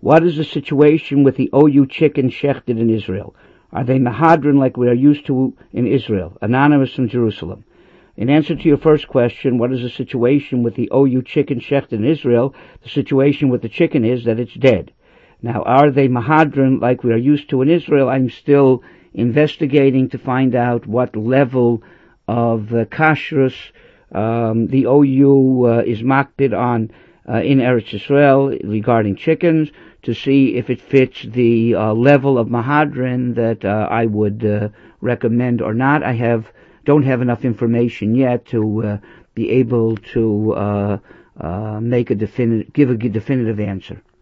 What is the situation with the OU chicken shechted in Israel? Are they mahadran like we are used to in Israel? Anonymous from Jerusalem. In answer to your first question, what is the situation with the OU chicken shechted in Israel? The situation with the chicken is that it's dead. Now, are they mahadran like we are used to in Israel? I'm still investigating to find out what level of kashrus the OU is makpid on in Eretz Yisrael regarding chickens, to see if it fits the level of mahadran that I would recommend or not. Don't have enough information yet to be able to give a definitive answer.